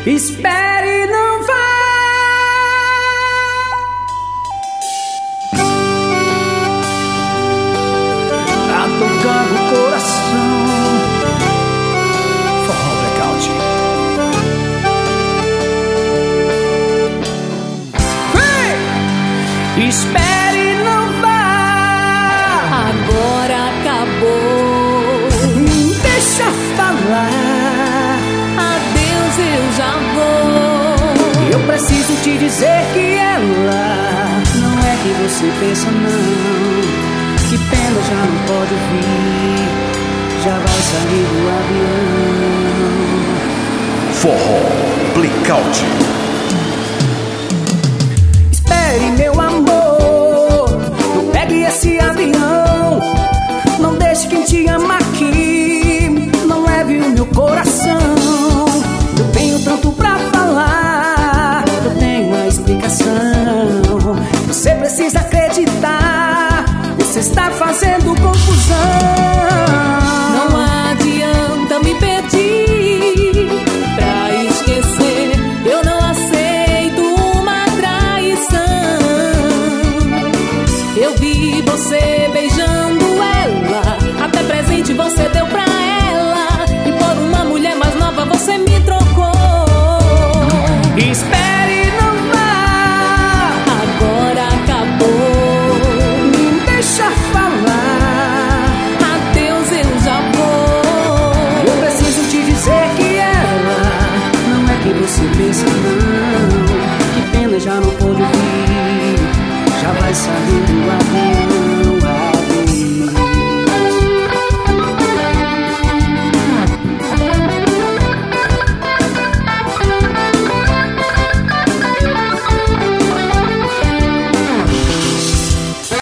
Espere, não vá. Tá tocando o coração. Forró Blackout. Hey! Espere, não vá. Agora acabou. Deixa falar. Adeus, eu já vou. Eu preciso te dizer que ela não é que você pensa, não. Que pena, já não pode vir. Já vai sair do avião. Forró Blackout. Espere,